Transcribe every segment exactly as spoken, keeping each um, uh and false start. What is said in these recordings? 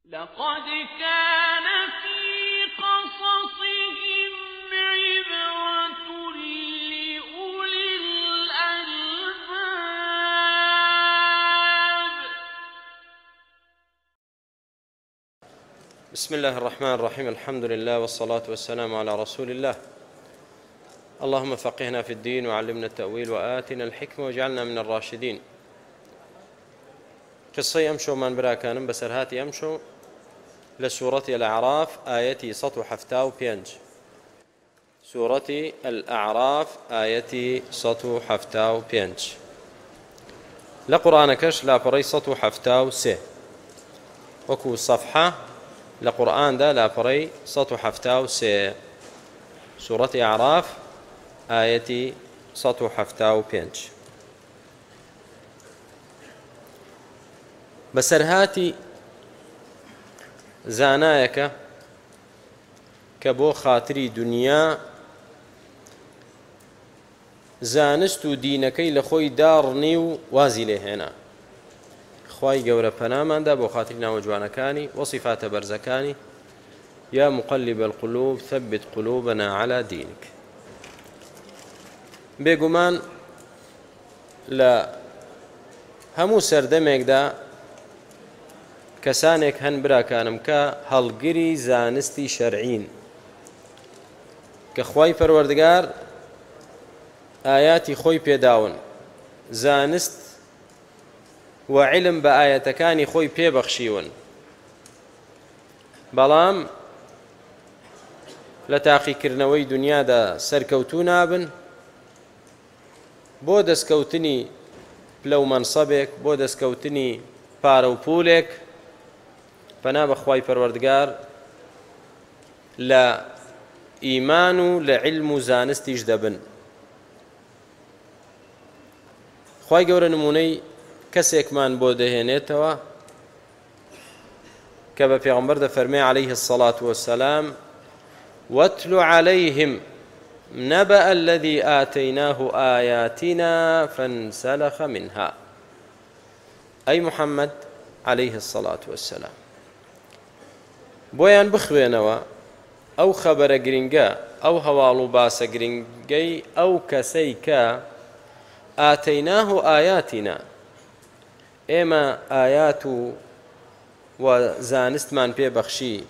لقد كان في قصصهم عبرة لأولي الألباب. بسم الله الرحمن الرحيم. الحمد لله والصلاة والسلام على رسول الله. اللهم فقهنا في الدين وعلمنا التأويل وآتنا الحكمة واجعلنا من الراشدين. قصة أمشو من براكانم بسرهاتي أمشو لسورة الأعراف آيتي سطو حفتاو بينج. سورة الأعراف آيتي سطو حفتاو بينج. لقرآن كش لا بري سطو حفتاو سي وكو صفحة لقرآن دا لا بري سطو حفتاو سي. سورة أعراف آيتي سطو حفتاو بينج. بسرهاتي زانایەکە کە بۆ خاتری دنیا زانست و دینەکەی لە خۆی داڕنی و وازی لێهێنا. خوای گەورە پەناماندا بۆ خاتری ناوە جوانەکانی وەصیفاتە بەرزەکانی. یا مقلب القلوب ثبت قلوبنا على دينك. بێگومان لە هەموو سەردەمێکدا کەسانێک هەن براکانم کە هەڵگری زانستی شەرعین کە خوای پەروەردگار ئاياتی خۆی پێداون، زانست و علم بە ئاەتەکانی خۆی پێبەخشیون، بەڵام لە تاقیکردنەوەی دنیادا سەرکەوتوو نابن بۆ دەستکەوتنی پلە و مەنسەبێک، بۆ دەستکەوتنی پارە و پولێک. پەنا بە خوای پەروەردگار لە ئیمان و لە علم و زانستیش دەبن. خوای گەورە نمونەی کەسێکمان بۆ دەهێنێتەوە کە بە پێغەمبەر دەفەرمێ عەلەیه الصەلاة وەسسەلام واتل عليهم نبأ الذي آتيناه آياتنا فانسلخ منها. أي محمد عليه الصلاة والسلام بۆیان بخوێنەوە ئەو خەبەرە گرنگە، ئەو هەواڵ و باسە گرنگەی ئەو کەسەی کە ئاتەیناه ئایاتینا، ئێمە ئایات و زانستمان پێبەخشی،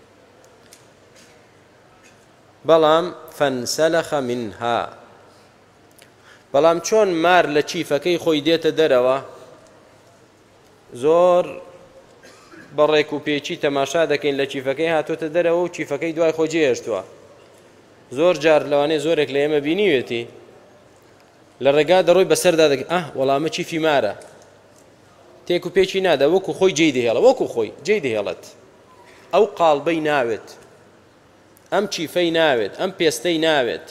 بەڵام فەنسەلەخە منها، بەڵام چۆن مار لە چیفەکەی خۆی دێتە دەرەوە، زۆر بەڕێک و پێچی تەماشا دەکەین لە چیفەکەی هاتوۆتە دەرەوە و چیفەکەی دوای خۆ جێهێشتووە. زۆر جار لەوانەیە زۆرێک لە ئێمە بینیوێتی لە ڕێگا دەڕۆی بەسەردا دەکەی ئەه وەڵامە چیفی مارە، تێک و پێچی نادا، وەکو خۆی جێی دەهێڵە، وەکو خۆی جێی دەهێڵێت. ئەو قاڵبەی ناوێت، ئەم چیفەی ناوێت، ئەم پێستەی ناوێت.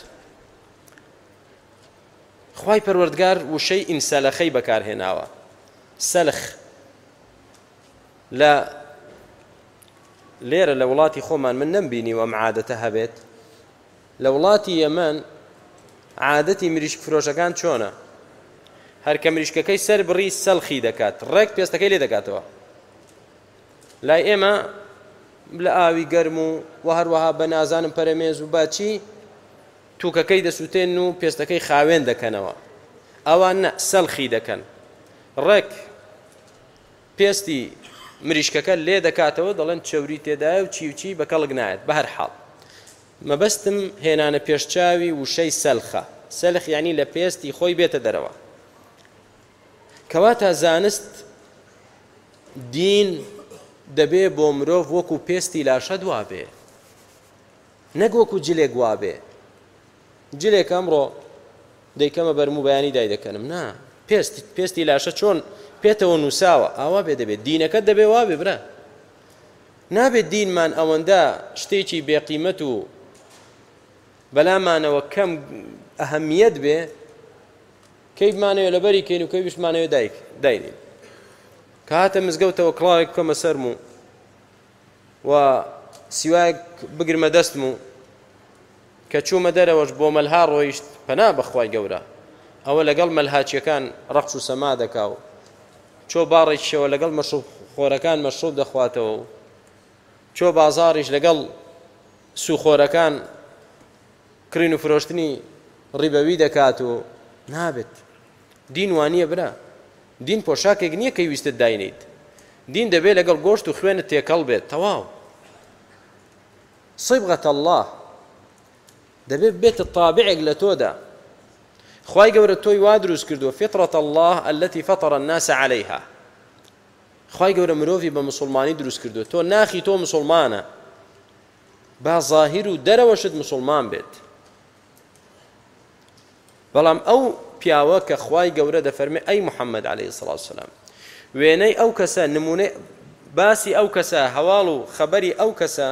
خوای پەروەردگار وشەی ئینسەلەخەی بەکارهێناوە. سەلخ لە لێرە لە وڵاتی خۆمان من نەمبینی و ئەم عادەتە هەبێت. لە وڵاتی یەمەن عادەتی مریشک فرۆشەکان چۆنە؟ هەر کە مریشکەکەی سەر بڕی سەلخی دەکات، ڕێک پێستەکەی لێ دەکاتەوە. لای ئێمە لە ئاوی گەرم و و هەروەها بە نازانم پەرەمێز و باچی تووکەکەی دەسووتێن و پێستەکەی خاوێن دەکەنەوە. ئەوان نە، سەلخی دەکەن، ڕێک پێستی مریشکەکە لێ دەکاتەوە، دەڵێن چەوری تێدایە و چی و چی بە کەڵک نایەت. بە هەر حاڵ مەبەستم هێنانە پێشچاوی وشەی سەلخە. سەلخ یعنی لە پێستی خۆی بێتە دەرەوە. کەواتە زانست دین دەبێ بۆ مرۆڤ وەکو پێستی لاشە دوابێ، نەک وەکو جلێک وابێ. جلێک ئەمڕۆ دەیکەمە بەرم و بەیانی دای دەکەنم، نا، پێستی لاشە چۆن پێتەوە نووساوە ئاوا بێ دەبێت. دینەکەت دەبێ وابێ برا. نابێت دینمان ئەوەندە شتێکی بێقیمەت و بەلامانەوە کەم ئەهەمیەت بێ کەی بمانەوە لەبەری کەین و کەی بشمانەوە دایک داینین. کە هاتە مزگەوتەوە کڵاوێک بکەمە سەرم و و سیوایەک بگرمە دەستم و کە چوومە دەرەوەش بۆ مەلها ڕۆیشت، پەنا بەخوای گەورە ئەوە لەگەڵ مەلهاچیەکان ڕەقص و سەما دەکا و چۆ باڕێکیشەوە لەگەڵ مەشروب خۆرەکان مەشروب دەخواتەوە و چۆ بازاڕیش لەگەڵ سوخۆرەکان کڕین و فرۆشتنی ڕیبەوی دەکات و نابێت. دین وانییە برا، دین پۆشاکێک نییە کە ویستت داینیت. دین دەبێت لەگەڵ گۆشت و خوێنت تێکەڵ بێت. تەواو صبغة الله دەبێت بێتە تابعێک لە تۆدا. خوای گەورە تۆی وا دروست کردووە فطرة الله التي فطر الناس عليها. خوای گەورە مرۆڤی بە مسلمانی دروست کردووە. تۆ ناخی تۆ مسلمانە، با ظاهیر و دەرەوەشت مسلمان بێت. بەڵام ئەو پیاوە کە خوای گەورە دەفەرمێ ئەی محەممەد عەلەیهی سڵات وسەلام وێنەی ئەو کەسە نمونەی باسی ئەو کەسە هەواڵ و خەبەری ئەو کەسە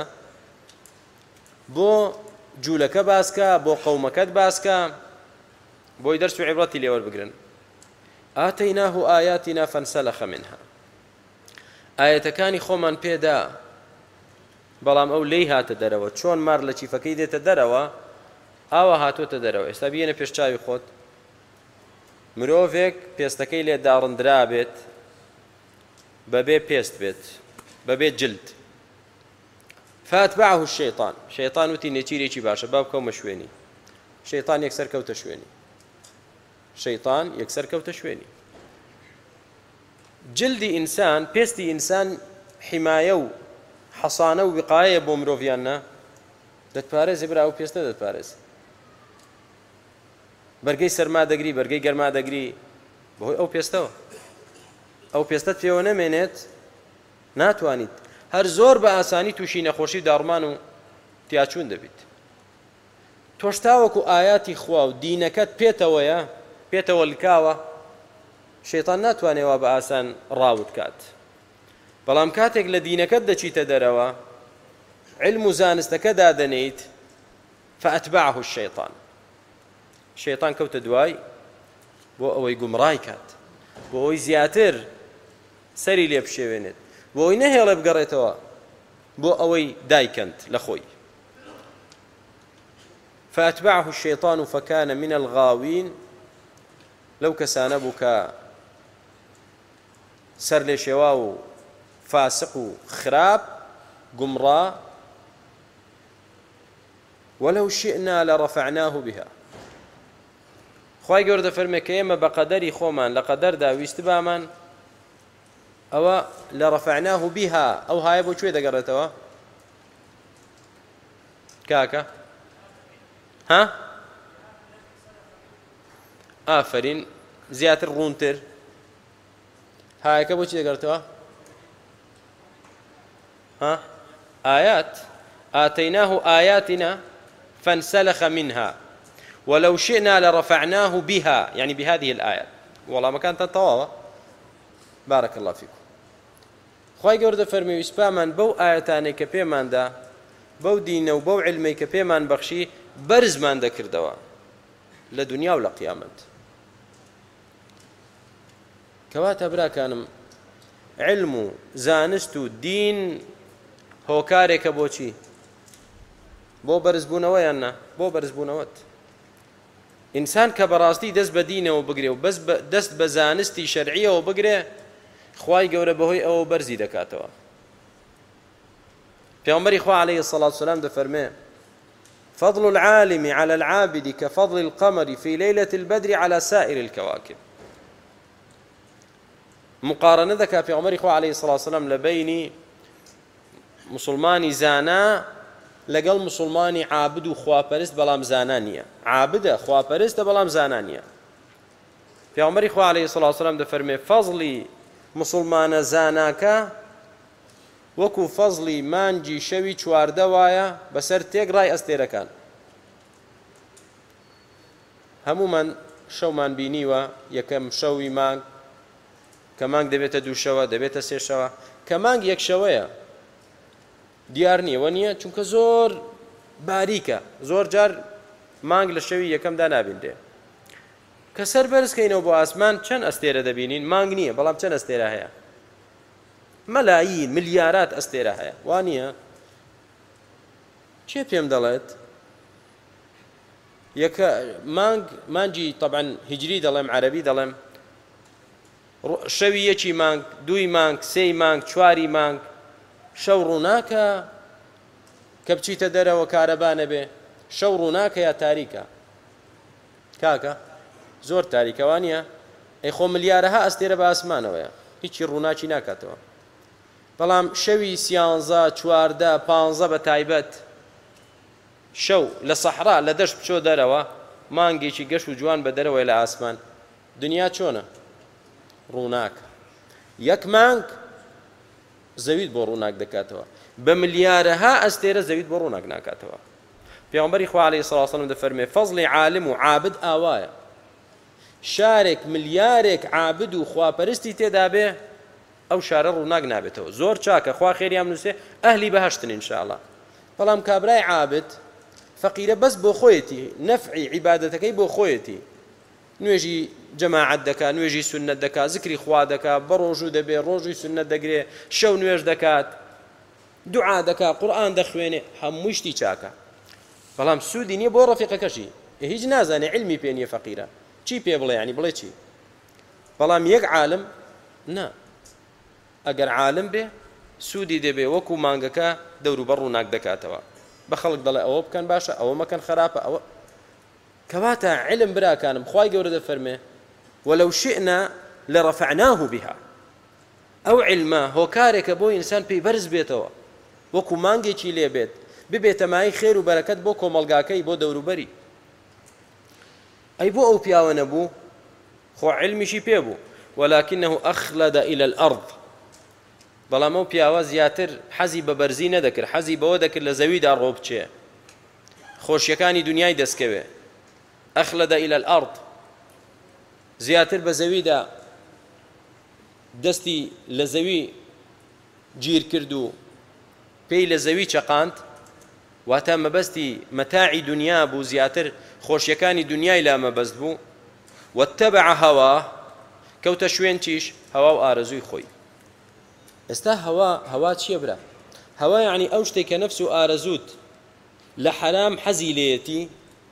بۆ جوولەکە باسکە، بۆ قەومەکەت باسکە، بۆی دەرس و عیبرەتی لێوەربگرن. ئاتەیناه ئایاتینا فەنسەلەخە منها. ئاەتەکانی خۆمان پێدا بەڵام ئەو لێی هاتە دەرەوە. چۆن مار لە چیفەکەی دێتە دەرەوە ئاوا هاتۆتە دەرەوە. ئێستا بێنە پێشچاوی خۆت، مرۆڤێک پێستەکەی لێ داڕندرا بێت بەبێ پێست بێت بەبێ جلد، فاتبعه الشەیطان. شەیطان وتی نێچیرێکی باشە با بکەومە شوێنی. شەیطان یەکسەر کەوتە شوێنی. شەیطان یەکسەر کەوتە شوێنی. جلدی ئینسان، پێستی ئینسان حیمایە و حەسانە و وقایە بۆ مرۆڤیان نا دەتپارێزی برا و پێستە دەتپارێز. بەرگەی سەرما دەگری، بەرگەی گەرما دەگری بەهۆی ئەو پێستەوە. ئەو پێستەت پێوە نەمێنێت ناتوانیت. هەر زۆر بە ئاسانی تووشی نەخۆشی و داڕمان و تیاچوون دەبیت. تۆش تاوەکو ئاياتی خوا و دینەکەت پێتەوەیە، پێتەوە لکاوە، شەیطان ناتوانێەوە بە ئاسان ڕاوت کات. بەڵام کاتێک لە دینەکەت دەچیتە دەرەوە، علم و زانستەکە دادەنیت، فأتبعه الشەیطان. شەیطان کەوتە دوای بۆ ئەوەی گومڕای کات، بۆ ئەوەی زیاتر سەری لێ بشێوێنێت، بۆ ئەوەی نەهێڵێ بگەڕێتەوە بۆ ئەوەی دایکەند لە خۆی. فأتبعه الشيطان فكان من الغاوين. لو كسانە بوو کە سەر لێ شێوا و فاسق و خراپ گومڕا. ولو شئنا لرفعناه بها. خوای گەورە دەفەرمێ کە ئێمە بە قەدەری خۆمان لە قەدەردا ویست بامان ئەوە لە رەفعناه بها، ئەو هایە بۆ کوێ دەگەڕێتەوە کاکە؟ ها؟ ئافرین، زیاتر ڕوونتر. هایەکە بۆچی دەگەڕێتەوە؟ ها؟ آيات آتيناه آياتنا فانسلخ منها ولو شئنا لرفعناه بها، يعني بهذه الآيات. والله ما كانت الطواوة. بارك الله فيكم. خوای گەورە دەفەرمێ ویسپامان بەو ئاەتانەی کە پێماندا، بەو دینە و بەو علمەی کە پێمان بەخشی بەرزمان دەکردەوە لە دنیا و لە قیامەت. کەواتە براکانم علم و زانست و دین هۆکارێکە بۆچی؟ بۆ بەرزبوونەوەیان نا، بۆ بەرزبوونەوەت. ئینسان کە بەڕاستی دەست بە دینەوە بگرێ و بەس دەست بە زانستی شەرعیەوە بگرێ، خوای گەورە بەهۆی ئەوە بەرزی دەکاتەوە. پێغەمبەری خوا عەلەیهی الصەلاة وسەلام دەفەرمێ فضل العالم على العابد كفضل القمر في ليلة البدر على سائر الكواكب. مقارنة دەکا پێغەمبەری خوا عەلەیهی الصەلاة وسەلام لە بەینی مسلمانی زانا لەگەڵ مسلمانی عابد و خواپەرست بەڵام زانا نییە. عابدە خواپەرستە بەڵام زانا نییە. پێغەمبەری خوا عەلەیهی الصەلاة وسەلام دەفەرمێ فەزلی مسلمانە زاناکە وەکو فەزلی مانگی شەوی چواردە وایە بەسەر تێگڕای ئەستێرەکان. هەمومان شەومان بینیوە، یەکەم شەوی مانگ کە مانگ دەبێتە دوو شەوە، دەبێتە سێ شەوە. کە مانگ یەک شەوەیە دیار نییە، وە نییە، چونکە زۆر باریکە، زۆر جار مانگ لە شەوی یەکەمدا نابیندێ. کە سەر بەرزکەینەوە بۆ ئاسمان چەند ئەستێرە دەبینین؟ مانگ نییە، بەڵام چەند ئەستێرە هەیە؟ مەلایین ملیارات ئەستێرە هەیە، وانییە؟ چێ پێم دەڵێت؟ یەکە مانگ مانگی طبعا هیجری دەڵێم، عەرەبی دەڵێم، شەوی یەکی مانگ، دووی مانگ، سێی مانگ، چواری مانگ، شەو ڕووناکە کە بچیتە دەرەوە کارەبا نەبێ شەو ڕووناکە یا تاریکە کاکە زۆر تاریکەوە نیە ئەی خۆ ملیارەها ئەستێرە بە ئاسمانەوەیە هیچی ڕووناکی ناکاتەوە بەڵام شەوی سیانزە چواردە پانزە بە تایبەت شەو لە سەحرا لە دەشت بچۆ دەرەوە مانگێکی گەشت و جوان بە دەرەوەی لە ئاسمان دنیا چۆنە ڕووناکە یەک مانگ زەویت بۆ ڕووناک دەکاتەوە بە ملیارەها ئەستێرە زەویت بۆ ڕووناک ناکاتەوە پێغەمبەری خوا عەلەیهی سەڵاتو وسەلام دەفەرمێ فەزڵی عالم و عابد ئاوایە شارێک ملیارێک عابد و خواپەرستی تێدا بێ ئەو شارە ڕووناک نابێتەوە زۆر چاکە خوا خێریان بنووسێ ئەهلی بەهەشتن ئینشاءڵڵا بەڵام کابرای عابد فەقیرە بەس بۆ خۆیەتی نەفعی عیبادەتەکەی بۆ خۆیەتی نوێژی جەماعەت دەکات نوێژی سوننەت دەکات زکری خوا دەکات بە ڕۆژوو دەبێ ڕۆژی سوننەت دەگرێ شەو نوێژ دەکات دوعا دەکات قورئان دەخوێنێ هەمووی شتی چاکە بەڵام سوودی نییە بۆ ڕەفیقەکەشی هیچ نازانێ علمی پێ نییە فەقیرە چی پێ بڵێ ینی بڵێ چی بەڵام یەک عالم نا ئەگەر عالم بێ سوودی دەبێ وەکو مانگەکە دەوروبەر ڕووناک دەکاتەوە بە خەڵک دەڵێ ئەوە بکەن باشە ئەوە مەکەن خراپە ئەوە کەواتە علم براکانم خوای گەورە دەفەرمێ وەلەو شئنا لەڕەفعناه بها ئەو علمە هۆکارێکە بۆ ئینسان پێی بەرز بێتەوە وەکو مانگێکی لێ بێت ببێتە مای خێر و بەرەکەت بۆ کۆمەڵگاکەی بۆ دەوروبەری ئەی بۆ ئەو پیاوە نەبوو خۆ علمیشی پێ بوو ولكنه أخلد إلى الأرض بەڵام ئەو پیاوە زیاتر حەزی بە بەرزی نەدەکرد حەزی بەوە دەکرد لە زەویدا ڕۆ بچێ خۆشیەکانی دنیای دەستکەوێ أخلد إلى الأرض زیاتر بە زەویدا دەستی لە زەوی گیر کرد و پێی لە زەوی چەقاند واتە مەبەستی مەتاعی دنیا بوو زیاتر خۆشیەکانی دنیای لا مەبەست بوو واتبع هەواه کەوتە شوێن چیش هەوا و ئارەزووی خۆی ئێستا هەوا هەوا چییە برا هەوا یعنی ئەو شتێک کە نەفس و ئارەزووت لە حەرام حەزی لێیەتی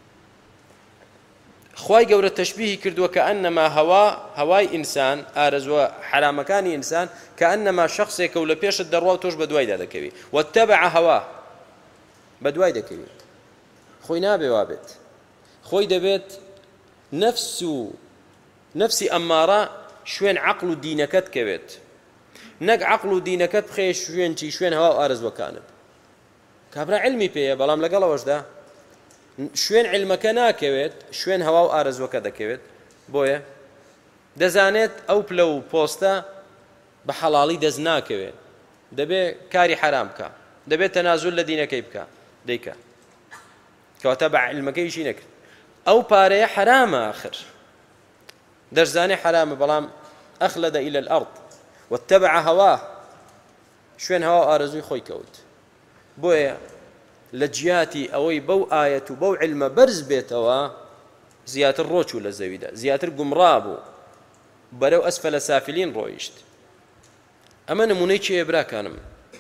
خوای گەورە تەشبیهی کردووە کە ئەنەما هەوا هەوای ئینسان ئارەزووە حرامەکانی ئینسان کە ئەنەما شەخصێکە و لە پێشت دەڕوا و تۆش بە دوایدا دەکەوی واتبع هەوا بە دوای دەکەوی خۆی نابێ وابێت خۆی دەبێت نەفس و نەفسی ئەمارە شوێن عەقڵ و دینەکەت کەوێت نەک عەقڵ و دینەکەت بخەیە شوێن چی شوێن هەوا و ئارەزوەکانت کابرا علمی پێیە بەڵام لەگەڵەوەشدا شوێن علمەکە ناکەوێت شوێن هەوا و ئارەزوەکە دەکەوێت بۆیە دەزانێت ئەو پلە و پۆستە بە حەڵاڵی دەست ناکەوێت دەبێ کاری حرام بکە دەبێت تەنازول لە دینەکەی بکە دەیکە کەواتە بە علمەکەیشی نەکرد ئەو پارەیە حرامە ئاخر دەرزانێ حرامە بەڵام ئەخلد إلى الأرض واتبع هەواه شوێن هەوا و ئارەزووی خۆی کەوت بۆیە لە جیاتی ئەوەی بەو ئایەت و بەو علمە بەرز بێتەوە زیاتر ڕۆچوو لە زەویدا زیاتر گومڕا بوو بەرەو ئەسفەلە سافلین ڕۆیشت ئەمە نمونەی چییە براکانم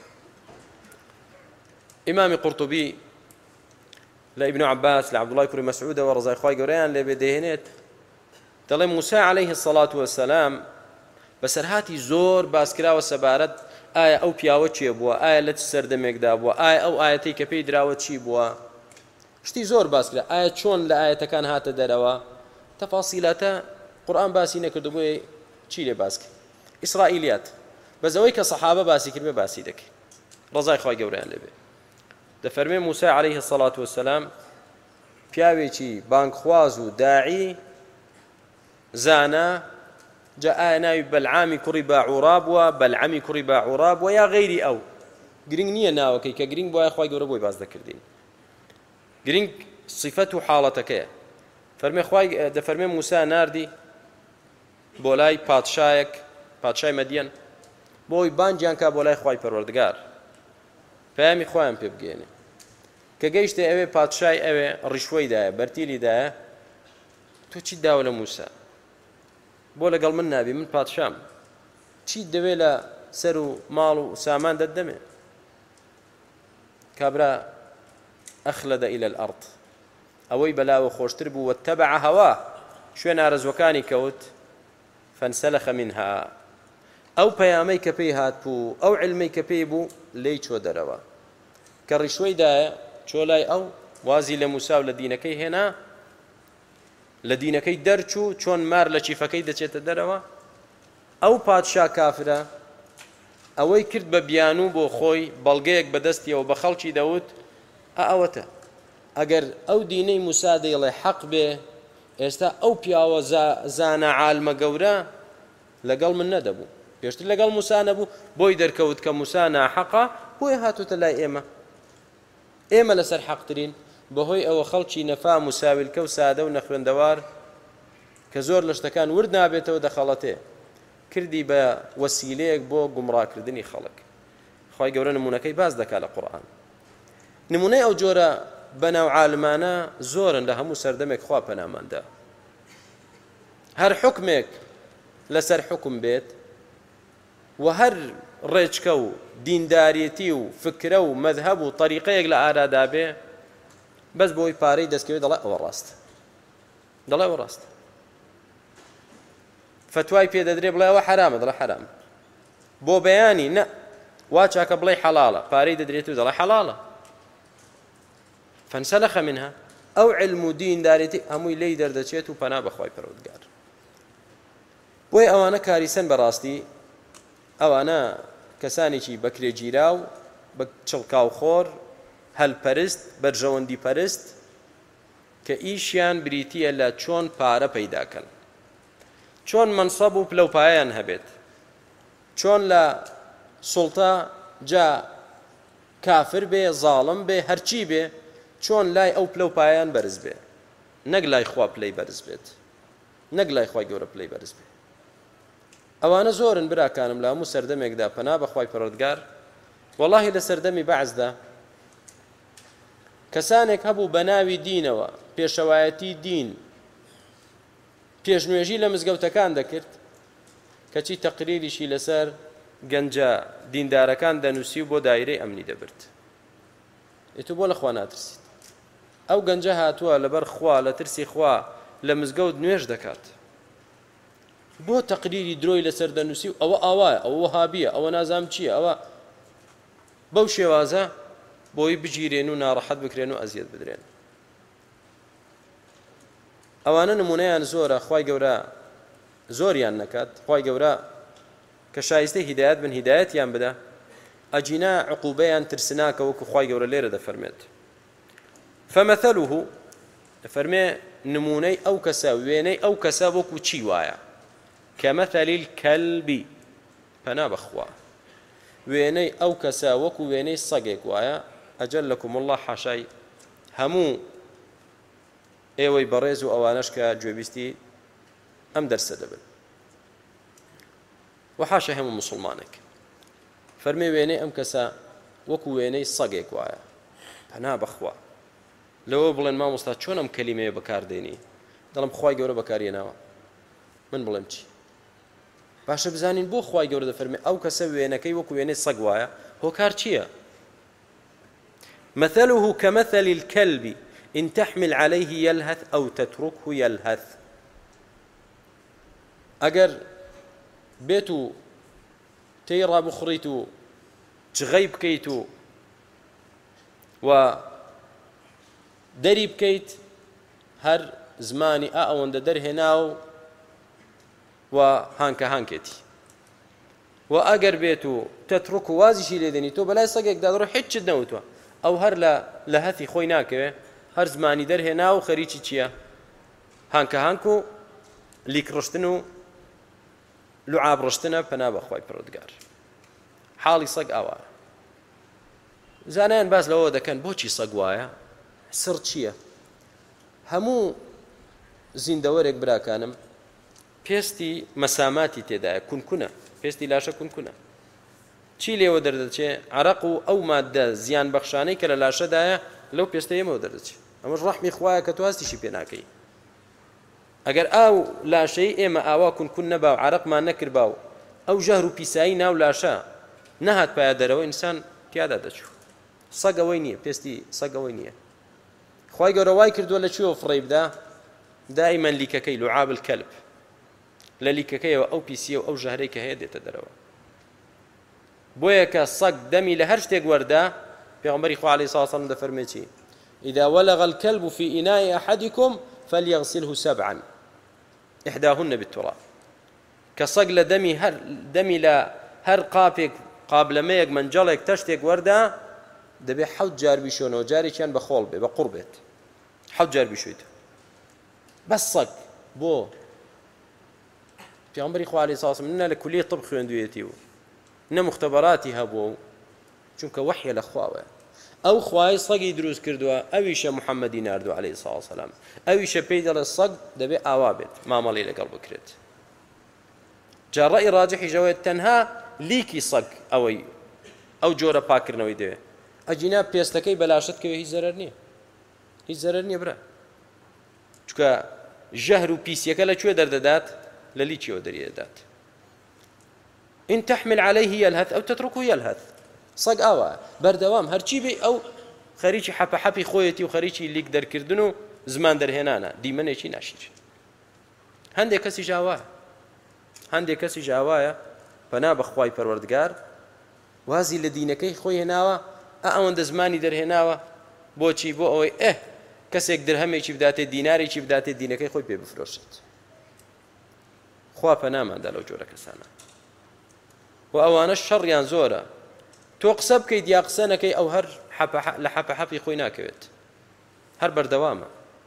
ئیمامی قورتوبی لە ئیبن عەباس لە عەبدوڵای کوڕی مەسعودەوە ڕەزای خوای گەورەیان لێ بێ دەهێنێت دەڵێ موسا عەلەیهی السەڵات وەسەلام بەسەرهاتی زۆر باسکراوە سەبارەت ئایا ئەو پیاوە چێ بووە ئایا لە چ سەردەمێکدا بووە ئایا ئەو ئاەتەی کە پێی دراوە چی بووە شتی زۆر باسکرا ئایا چۆن لە ئاەتەکان هاتە دەرەوە تەفاسیلاتە قورئان باسی نەکردو بۆیە چی لێ باس کرد ئیسرائیلیات بەزەوەی کە سەحابە باسی کردبێ باسی دەکەی ڕەزای خوای گەورەیان لێبێ دەفەرمێ موسا عەلەیهی السەڵات وەسەلام پیاوێکی بانگخواز و داعی زانا جا ئایا ناوی بەلعامی کوڕی باعوڕا بووە بەلعەمی کوڕی باعوڕا بووە یا غەیری ئەو گرنگ نییە ناوەکەی کە گرنگ بۆیە خوای گەورە بۆی باس دەکردین گرنگ صفەت و حاڵەتەکەیە فەرمێ خوای دەفەرمێ موسا ناردی بۆ لای پادشایەک پادشای مەدیەن بۆی بانگیان کا بۆ لای خوای پەروەردگار پەیامی خۆیان پێ بگێنێ کە گەیشتە ئەوێ پادشای ئەوێ ڕیشوەیدایە بەرتیلیدایە تۆ چیت داوە لە موسا بۆ لەگەڵ من نابی من پادشام چیت دەوێت لە سەر و ماڵ و سامان دەتدەمێ کابرا ئەخلد إلى الأرض ئەوەی بەلاوە خۆشتر بوو واتبع هەواه شوێن ئارەزوەکانی کەوت فانسلخ منها ئەو پەیامەی کە پێی هات بوو ئەو علمەی کە پێی بوو لێی چۆ دەرەوە کە ڕیشوەیدایە چۆ لای ئەو وازی لە موسا و لە دینەکەی هێنا لە دینەکەی دەرچوو چۆن مار لە چیفەکەی دەچێتە دەرەوە ئەو پادشا کافرە ئەوەی کرد بە بیانوو بۆ خۆی بەڵگەیەک بەدەستیەوە بە خەڵکی دەوت ئەوەتە ئەگەر ئەو دینەی موسا دەیڵێ حەق بێ ئێستا ئەو پیاوە زانە عالمە گەورە لەگەڵ من نەدەبوو پێشتر لەگەڵ موسا نەبوو بۆی دەرکەوت کە موسا ناحەقە بۆی هاتوتە لای ئێمە ئێمە لەسەر حەقترین بەهۆی ئەوە خەڵکی نەفام و ساویلکە و سادە و نەخوێندەوار کە زۆر لە شتەکان ورد نابێتەوە دەخەڵەتێ کردی بە وەسیلەیەک بۆ گومڕاکردنی خەڵک خی گەورە نمونونەکەی باز دەکات لە قورئان نمونەی ئەو جۆرە بەناو عالمانە زۆرن لە هەموو سەردەمێک خوا پەناماندا هەر حکمێک لەسەر حکم بێت و هەر ڕێچکە و دینداریەتی و فکرە و مەذهب و طریقەیەک لە ئارادا بێ بەس بۆی پارەی دەستکەوێت دەڵێ ئەوە ڕاستە دەڵێ ئەوە ڕاستە فتوای پێ دەدرێ بڵێ ئەوە حرامە دەڵێ حرامە بۆ بەیانی نە وا چاکە بڵێ حەڵاڵە پارەی دەدرێت و دەڵێ حەڵاڵە فانسلخ منها ئەو علم و دینداریەتی هەمووی لی دەردەچێت و پەنا بەخوای پەروەردگار بۆی ئەوانە کاریسەن بەڕاستی ئەوانە کەسانێکی بەکرێگیرا و بە چڵکاو خۆر هەلپەرست بەرژەوەندی پەرست کە ئیشیان بریتیە لە چۆن پارە پەیداکەن چۆن منسەب و پلەپایان هەبێت چۆن لە سوڵتە جا کافر بێ زاڵم بێ هەرچی بێ چۆن لای ئەو پلەپایان بەرز بێ نەک لای خوا پلەی بەرز بێت نەک لای خوای گەورە پلەی بەرز بێ ئەوانە زۆرن براکانم لە هەموو سەردەمێکدا پەنا بەخوای پەروەردگار وەڵاهی لە سەردەمی بەعزدا کەسانێک هەبوو بە ناوی دینەوە پێشەوایەتی دین پێشنوێژی لە مزگەوتەکان دەکرد کەچی تەقریریشی لەسەر گەنجە دیندارەکان دەنووسی و بۆ دایرەی ئەمنی دەبرد ئێتو بۆ لە خوا ناترسیت ئەو گەنجە هاتووە لەبەر خوا لە ترسی خوا لە مزگەوت نوێژ دەکات بۆ تەقریری درۆی لەسەر دەنووسی و ئەوە ئاوایە ئەوە وەهابیە ئەوە نازام چییە ئەوە بەو شێوازە بۆی بگیرێن و ناڕەحەت بکرێن و ئەزیەت بدرێن ئەوانە نمونەیان زۆرە خوای گەورە زۆریان نەکات خوای گەورە کە شایستەی هیدایەت بن هیدایەتیان بدە ئەجینا عقوبەیان ترسناکە وەکو خوای گەورە لێرە دەفەرمێت فمەثەلوه دەفەرمێ نمونەی ئەو کەسە وێنەی ئەو کەسە وەکو چی وایە کەمەثەلی الکەلبی پەنا بەخوا وێنەی ئەو کەسە وەکو وێنەی سەگێک وایە ئەجەل لەکم الله حاشای هەموو ئێوەی بەڕێز و ئەوانەش کە گوێبیستی ئەم دەرسە دەبن وحاشە هەموو مسلمانێک فەرمێ وێنەی ئەم کەسە وەکو وێنەی سەگێک وایە پەنا بەخوا لەوە بڵێن مامۆستا چۆن ئەم کەلیمەیە بەکاردێنی دەڵم خوای گەورە بەکارهێناوە من بڵێم چی باشە بزانین بۆ خوای گەورە دەفەرمێ ئەو کەسە وێنەکەی وەکو وێنەی سەگ وایە هۆکار چییە مثله كمثل الكلب إن تحمل عليه يلهث أو تتركه يلهث ئەگەر بێت و تێی ڕابخڕیت و جغەی بکەیت و و دەری بکەیت هەر زمانی ئا ئەوەندە دەرهێنا و و هانکە هانکێتی و ئەگەر بێت و تەترک و وازیشی لێدێنی تۆ بەلای سەگێکدا دەڕۆ هیچت نەوتوە ئەو هەر لە هەتی خۆی ناکەوێ هەر زمانی دەرهێنا و خەریکی چییە هانکە هانک و لیکڕشتن و لوعاب ڕشتنە پەنا بەخوای پەروەردگار حاڵی سەگ ئاوایە زانایان باس لەوە دەکەن بۆچی سەگ وایە سڕ چییە هەموو زیندەوەرێک براکانم پێستی مەساماتی تێدایە کونکونە پێستی لاشە کونکونە چی لێوە دەردەچێ عەرەق و ئەو مادە زیان بەخشانەی کە لە لاشەدایە لەو پێستەیەمەوە دەردەچێت ئەمەش ڕەحمی خوایە کە تو هەستیشی پێ ناکەی ئەگەر ئاو لاشەی ئێمە ئاوا کونکون نەبا و عەرەقمان نەکربا و ئەو ژەهر و پیسایی ناو لاشە نەهات پایە دەرەوە ئینسان تیادا دەچوو سەگەوەی نییە پێستی سەگەوەی نییە خوای گەورە وای کردووە لە کوێوە فڕێ بدا دائیمەن لیکەکەی لوعاب الکەلب لە لیکەکەیەوە ئەو پیسیە و ئەو ژەهرەی کە هەیە دێتە دەرەوە بۆیە کە سەگ دەمی لە هەر شتێک وەردا پێغەمبەری خوا عەلەیهی سڵاتو وسەلام دەفەرمێ چی إذا ولغ الكلب في إناء أحدكم فليغسله سبعا إحداهن بالتراب كصق لدمي هر دمي لا هر قابك قابل ميك من جلك تشتك وردا دبي حوت جار بيشونه جاري كان بخول بي بقربت حوت جار بيشويته بس صق بو في عمري خو عليه الصلاة والسلام إننا لكلية طب خويندويتي إن مختبراتي هبو چونك وحي لأخوة أو خواي صقي دروس كردوا أويش محمدي ناردو عليه الصلاة والسلام أويش بيدل الصق دبي أوابت ما مالي لقلب كرت جاء رأي راجح جواد تنها ليكي صق أوي أو جورا باكر نوي دي أجينا بيستكي بلاشت كوي هي زرر نية هي زرر نية برا چونك جهر وبيسيكا لشو درددات لليتشي ودريدات إن تحمل عليه يلهث أو تتركه يلهث صق أوا بردوام هرچی بي أو خريجي حبا حبي خويتي وخريجي ليك در كردنو زمان در هنانا ديمنه چي ناشير هندي كسي جاوا هندي كسي جاوايا فنا بخواي پروردگار وازي لدينكي خوي هناوا أون د زماني در هناوا بوچي بو اوي اه كسيك درهمي چي بداته ديناري چي بداته دينكي خوي بي بفروشت خوا فنا ما دلو جورا كسانا وأوانا الشر يان زورا تۆ قسە بکەیت یا قسە نەکەی ئەو هەر لە حەپە حەپی خۆی ناکەوێت هەر بەردەوامە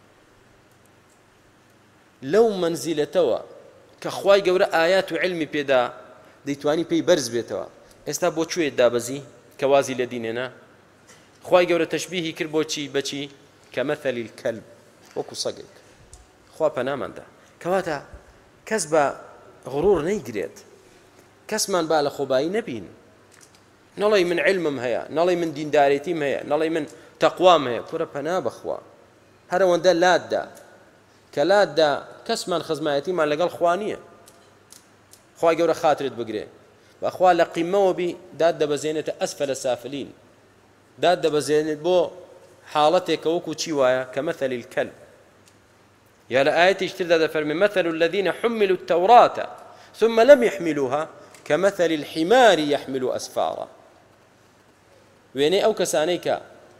لەو مەنزیلەتەوە کە خوای گەورە ئايات و علمی پێدا دەیتوانی پێی بەرز بێتەوە ئێستا بۆ کوێت دابەزی کە وازی لە دینێنە خوای گەورە تەشبیهی کرد بۆچی بەچی کەمەثەلی الکەلب وەکو سەگێک خوا پەناماندا کەواتە کەس بە غڕور نەیگرێت کەسمان با لە خۆبایی نەبین نڵی من علمم هەیە نڵی من دیندارێتیم هەیە نڵی من تەقوام هەیە کورە پەنا بەخوا هەرەوەندە لاددا کە لاددا کەسمان خزمایەتیمان لەگەڵ خوا نییە خوای گەورە خاترت بگرێ بەخوا لە قیمەوە بی داد دەبەزێنێتە ئەسفەلە سافلین داد دەبەزێنێت بۆ حاڵەتێکە وەکو چی وایە کەمەثەلی الکەلب یا لە ئاەتێکی تردا دەفەرمێ مەثەل الذین حملوا التوراة ثم لم يحملوها كمثل الحمار يحمل أسفارا وێنەی ئەو کەسانەی کە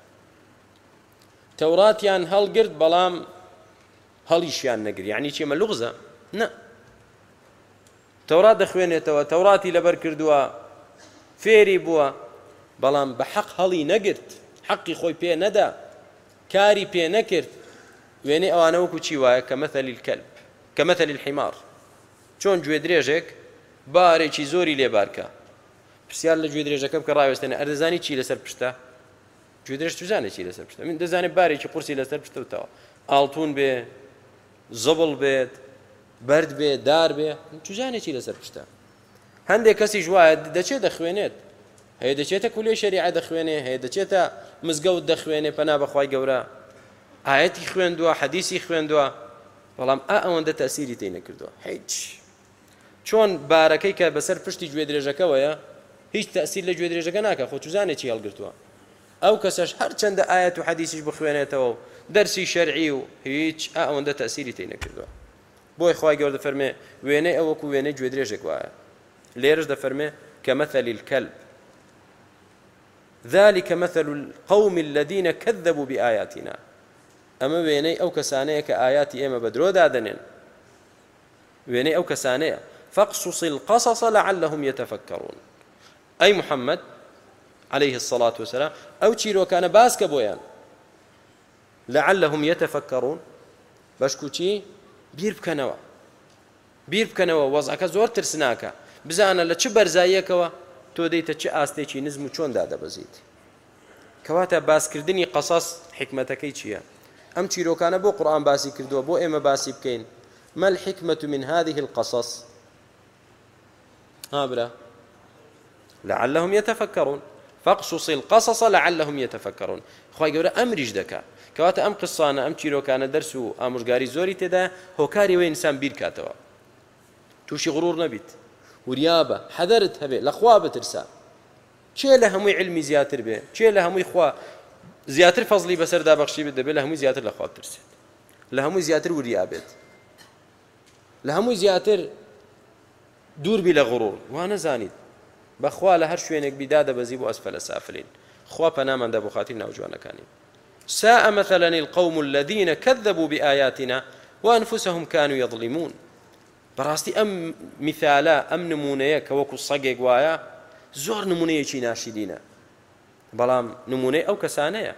تەوراتیان هەڵگرت بەڵام هەڵیشیان نەگرت یعنی چێمە لوغزە نە تەورات دەخوێنێتەوە تەوراتی لەبەر کردووە فێری بووە بەڵام بە حەق هەڵی نەگرت حەقی خۆی پێ نەدا کاری پێ نەکرد وێنەی ئەوانە وەکو چی وایە کەمەثەلی الکەلب کەمەثەلی الحمار چۆن گوێ درێژێک بارێکی زۆری لێبارکە پرسیار لە گوێ درێژەکە بکە ڕاوێستێنە ئەردەزانی چی لەسەر پشتە گوێ درێژ توزانێ چی لەسەر پشتە من دەزانێت بارێکی قورسی لەسەر پشتەوتەوە ئاڵتون بێ زەبڵ بێت بەرد بێ دار بێ توزانێ چی لەسەر پشتە هەندێک کەسی ژوایە دەچێت دەخوێنێت هەیە دەچێتە کولێ شەریعە دەخوێنێ هەیە دەچێتە مزگەوت دەخوێنێ پەنا بەخوای گەورە ئاەتی خوێندووە حەدیسی خوێندووە بەڵام ئا ئەوەندە تەسیری تێی نەکردووە هیچ چۆن بارەکەی کە بەسەر پشتی گوێ درێژەکەوەیە هیچ تەسیر لە گوێ درێژەکە ناکە خۆ توزانێ چی هەڵگرتووە ئەو کەسەش هەر چەندە ئاەت و حەدیسیش بخوێنێتەوە و دەرسی شەرعی و هیچ ئا ئەوەندە تەسیری تێی نەکردووە بۆی خوای گەورە دەفەرمێ وێنەی ئەو وەکو وێنەی گوێ درێژێک وایە لێرەش دەفەرمێ كمثل الكلب ذلك مثل القوم الذين كذبوا بآياتنا أما ويني أو كسانية كآياتي إما بدرو دادنين ويني أو كسانية فاقصص القصص لعلهم يتفكرون أي محمد عليه الصلاة والسلام أو تشيرو كان باسك بويان لعلهم يتفكرون باشكو تشي بير بكنوا بير بكنوا وضعك زور ترسناك بزانا لچ برزایەکەوە تۆ دەیتە چ ئاستێکی نزم و چۆن دادەبەزیت کەواتە باسکردنی قەسەس حکمەتەکەی چییە ئەم چیرۆکانە بۆ قورئان باسی کردووە بۆ ئێمە باسی بکەین ما الحكمة من هذه القصص ها برا لعلهم يتفكرون فاقصص القصص لعلهم يتفكرون خوای گەورە ئەمریش دەکات کەواتە ئەم قسانە ئەم چیرۆکانە دەرس و ئامۆژگاری زۆری تێدا هۆکاری وێ ئینسان بیر کاتەوە تووشی غڕور نەبیت وریابە حەدەرت هەبێ لە خوا بترسا چێ لە هەمووی علمی زیاتر بێ چێ لە هەمووی خوا زیاتر فەزلی بەسەردا بەخشی بێت دەبێت لە هەمووی زیاتر لە خوا بترسێت لە هەمووی زیاتر وریا بێت لە هەمووی زیاتر دوور بی لە غڕور وا نەزانیت بەخوا لە هەر شوێنێک بیدا دەبەزی بۆ ئەسفەلە سافلین خوا پەنامان دە بۆ خاتری ناوجوانەکانی. ساء مثلا القوم الذين كذبوا بآياتنا وأنفسهم كانوا يظلمون. بەڕاستی ئەم میثالە ئەم نمونەیە کە وەکو سەگێک وایە زۆر نمونەیەکی ناشیدینە، بەڵام نمونەی ئەو کەسانەیە،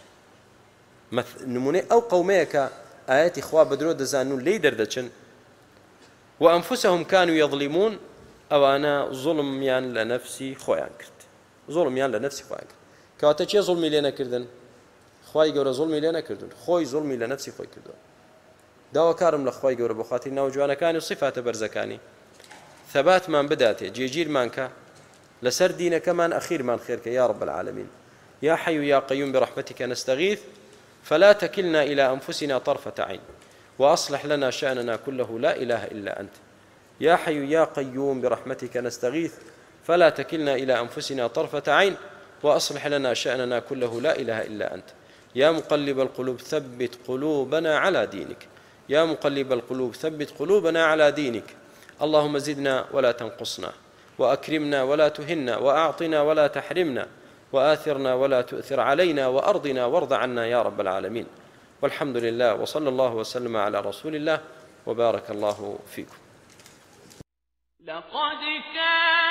نمونەی ئەو قەومەیە کە ئاەتی خوا بەدرۆ دەزانن و لێی دەردەچن. وأنفسهم كانوا يظلمون، ئەوانە زوڵمیان لە نەفسی خۆیان کرد، زوڵمیان لە نەفسی خۆیان کرد. کەواتە چێ زوڵمی لێ نەکردن؟ خوای گەورە زوڵمی لێ نەکردن، خۆی زوڵمی لە نەفسی خۆی کردووە. داواکارم لە خوای گەورە بۆ خاتری ناوجوانەکانی و صفاتە بەرزەکانی ثەباتمان بداتێ، جێگیرمان کە لەسەر دینەکەمان ئەخیرمان خێرکە. یا رب العالمین، یا حەی یا قەیوم برحمتك نستغيث فلا تكلنا إلى أنفسنا طرفة عين وأصلح لنا شأننا كله لا إله إلا أنت. يا حي يا قيوم برحمتك نستغيث فلا تكلنا إلى أنفسنا طرفة عين وأصلح لنا شأننا كله لا إله إلا أنت. يا مقلب القلوب ثبت قلوبنا على دينك. يا مقلب القلوب ثبت قلوبنا على دينك. اللهم زدنا ولا تنقصنا، وأكرمنا ولا تهنا، وأعطنا ولا تحرمنا، وآثرنا ولا تؤثر علينا، وأرضنا وارض عنا يا رب العالمين. والحمد لله، وصلى الله وسلم على رسول الله، وبارك الله فيكم. لقد كان